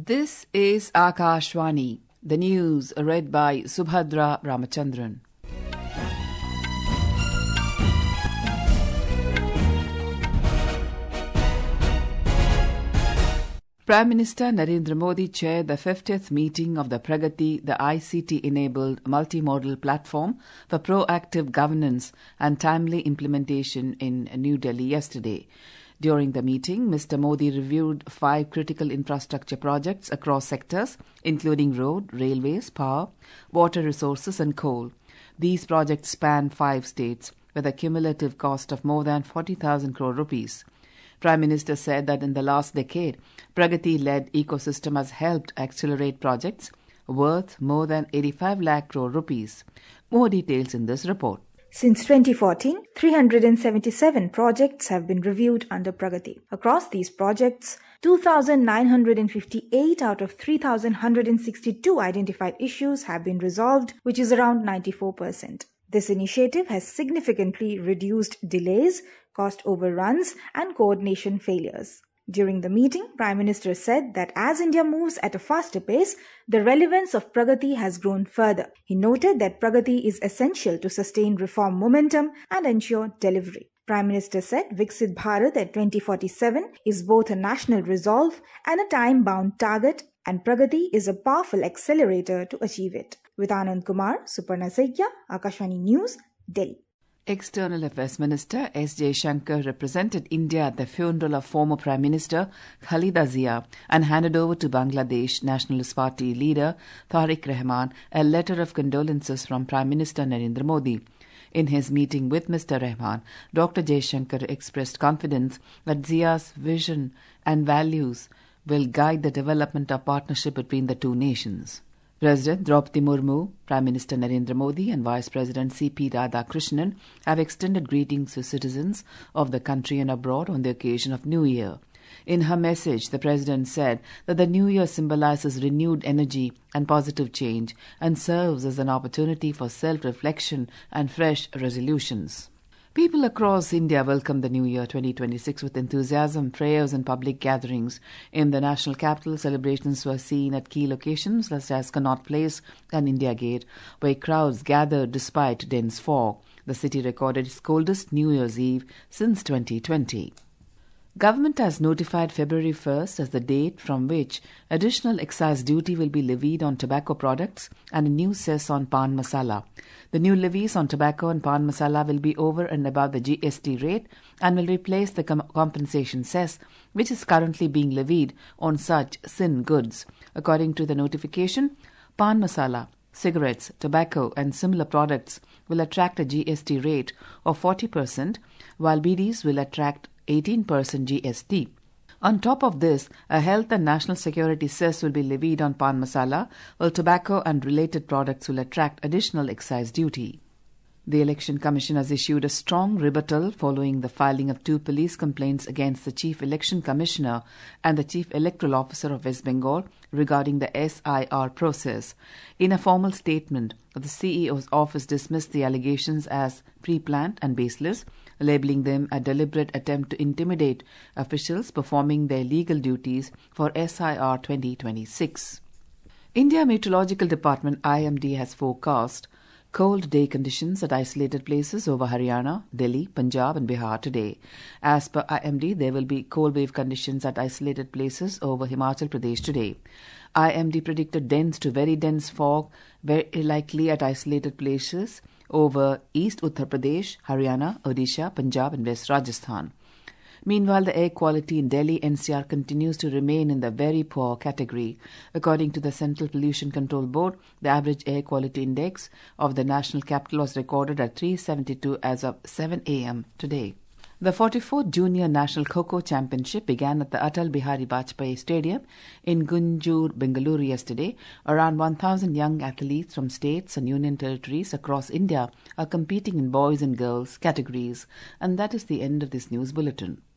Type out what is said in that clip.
This is Akashvani, the news read by Subhadra Ramachandran. Prime Minister Narendra Modi chaired the 50th meeting of the Pragati, the ICT-enabled multimodal platform for proactive governance and timely implementation in New Delhi yesterday. During the meeting, Mr. Modi reviewed 5 critical infrastructure projects across sectors, including road, railways, power, water resources and coal. These projects span 5 states, with a cumulative cost of more than 40,000 crore rupees. Prime Minister said that in the last decade, Pragati-led ecosystem has helped accelerate projects worth more than 85 lakh crore rupees. More details in this report. Since 2014, 377 projects have been reviewed under Pragati. Across these projects, 2,958 out of 3,162 identified issues have been resolved, which is around 94%. This initiative has significantly reduced delays, cost overruns, and coordination failures. During the meeting, Prime Minister said that as India moves at a faster pace, the relevance of Pragati has grown further. He noted that Pragati is essential to sustain reform momentum and ensure delivery. Prime Minister said Viksit Bharat at 2047 is both a national resolve and a time-bound target, and Pragati is a powerful accelerator to achieve it. With Anand Kumar, Suparna Saikia, Akashvani News, Delhi. External Affairs Minister S. Jaishankar represented India at the funeral of former Prime Minister Khalida Zia and handed over to Bangladesh Nationalist Party leader Tariq Rahman a letter of condolences from Prime Minister Narendra Modi. In his meeting with Mr. Rahman, Dr. Jaishankar expressed confidence that Zia's vision and values will guide the development of partnership between the two nations. President Draupadi Murmu, Prime Minister Narendra Modi and Vice President C.P. Radhakrishnan have extended greetings to citizens of the country and abroad on the occasion of New Year. In her message, the President said that the New Year symbolizes renewed energy and positive change and serves as an opportunity for self-reflection and fresh resolutions. People across India welcomed the New Year 2026 with enthusiasm, prayers and public gatherings. In the national capital, celebrations were seen at key locations such as Connaught Place and India Gate, where crowds gathered despite dense fog. The city recorded its coldest New Year's Eve since 2020. Government has notified February 1st as the date from which additional excise duty will be levied on tobacco products and a new cess on pan masala. The new levies on tobacco and pan masala will be over and above the GST rate and will replace the compensation cess, which is currently being levied on such sin goods. According to the notification, pan masala, cigarettes, tobacco and similar products will attract a GST rate of 40%, while BDs will attract 18% GST. On top of this, a health and national security cess will be levied on pan masala, while tobacco and related products will attract additional excise duty. The Election Commission has issued a strong rebuttal following the filing of 2 police complaints against the Chief Election Commissioner and the Chief Electoral Officer of West Bengal regarding the SIR process. In a formal statement, the CEO's office dismissed the allegations as pre-planned and baseless, labeling them a deliberate attempt to intimidate officials performing their legal duties for SIR 2026. India Meteorological Department IMD has forecast cold day conditions at isolated places over Haryana, Delhi, Punjab and Bihar today. As per IMD, there will be cold wave conditions at isolated places over Himachal Pradesh today. IMD predicted dense to very dense fog, very likely at isolated places over East Uttar Pradesh, Haryana, Odisha, Punjab and West Rajasthan. Meanwhile, the air quality in Delhi NCR continues to remain in the very poor category. According to the Central Pollution Control Board, the average air quality index of the national capital was recorded at 372 as of 7 a.m. today. The 44th Junior National Kho-Kho Championship began at the Atal Bihari Vajpayee Stadium in Gunjur, Bengaluru yesterday. Around 1,000 young athletes from states and union territories across India are competing in boys and girls categories. And that is the end of this news bulletin.